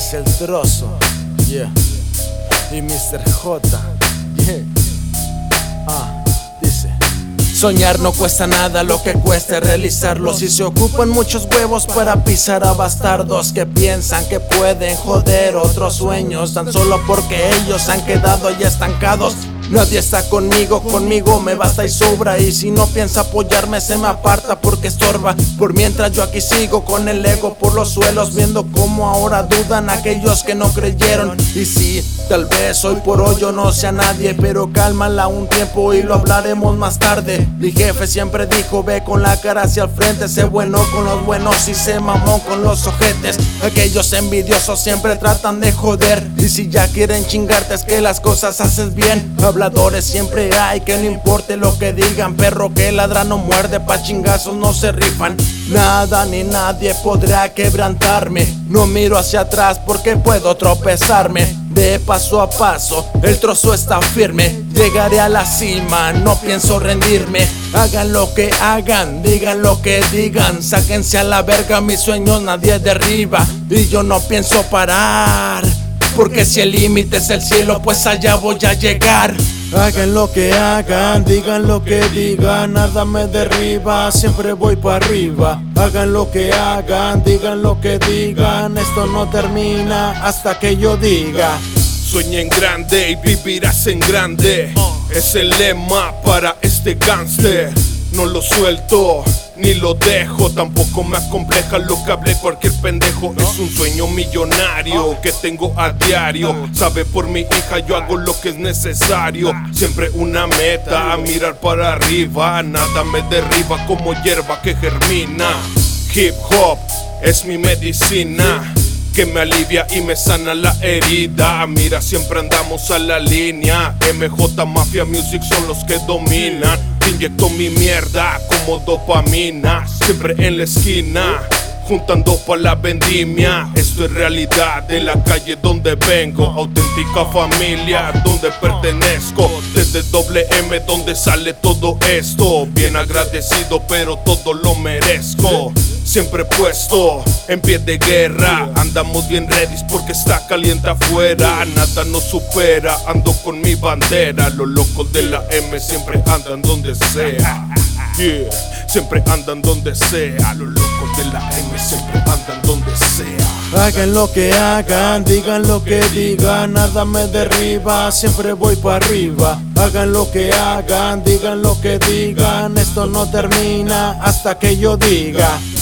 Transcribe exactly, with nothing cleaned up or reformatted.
es el trozo, yeah, y mister J, yeah, ah, dice: soñar no cuesta nada, lo que cuesta es realizarlo. Si se ocupan muchos huevos para pisar a bastardos que piensan que pueden joder otros sueños tan solo porque ellos han quedado ya estancados. Nadie está conmigo, conmigo me basta y sobra. Y si no piensa apoyarme se me aparta porque estorba. Por mientras yo aquí sigo con el ego por los suelos, viendo cómo ahora dudan aquellos que no creyeron. Y sí, tal vez hoy por hoy yo no sea nadie, pero cálmala un tiempo y lo hablaremos más tarde. Mi jefe siempre dijo: ve con la cara hacia el frente, sé bueno con los buenos y sé mamón con los ojetes. Aquellos envidiosos siempre tratan de joder, y si ya quieren chingarte es que las cosas haces bien. Habladores siempre hay, que no importe lo que digan. Perro que ladra no muerde, pa' chingazos no se rifan. Nada ni nadie podrá quebrantarme. No miro hacia atrás porque puedo tropezarme. De paso a paso, el trozo está firme. Llegaré a la cima, no pienso rendirme. Hagan lo que hagan, digan lo que digan. Sáquense a la verga, mis sueños nadie derriba. Y yo no pienso parar, porque si el límite es el cielo, pues allá voy a llegar. Hagan lo que hagan, digan lo que digan, nada me derriba, siempre voy para arriba. Hagan lo que hagan, digan lo que digan, esto no termina hasta que yo diga: sueña en grande y vivirás en grande. Es el lema para este gánster. No lo suelto, ni lo dejo, tampoco me acompleja lo que hable cualquier pendejo. Es un sueño millonario que tengo a diario. Sabe, por mi hija yo hago lo que es necesario. Siempre una meta, a mirar para arriba. Nada me derriba como hierba que germina. Hip hop es mi medicina, que me alivia y me sana la herida. Mira, siempre andamos a la línea. M J Mafia Music son los que dominan. Inyecto mi mierda como dopamina, siempre en la esquina, juntando pa' la vendimia. Esto es realidad de la calle donde vengo, auténtica familia donde pertenezco. Desde doble M donde sale todo esto. Bien agradecido pero todo lo merezco. Siempre puesto en pie de guerra, andamos bien ready porque está caliente afuera. Nada nos supera, ando con mi bandera. Los locos de la M siempre andan donde sea, yeah, siempre andan donde sea. Los locos de la M siempre andan donde sea. Hagan lo que hagan, digan lo que digan, nada me derriba, siempre voy para arriba. Hagan lo que hagan, digan lo que digan, esto no termina hasta que yo diga.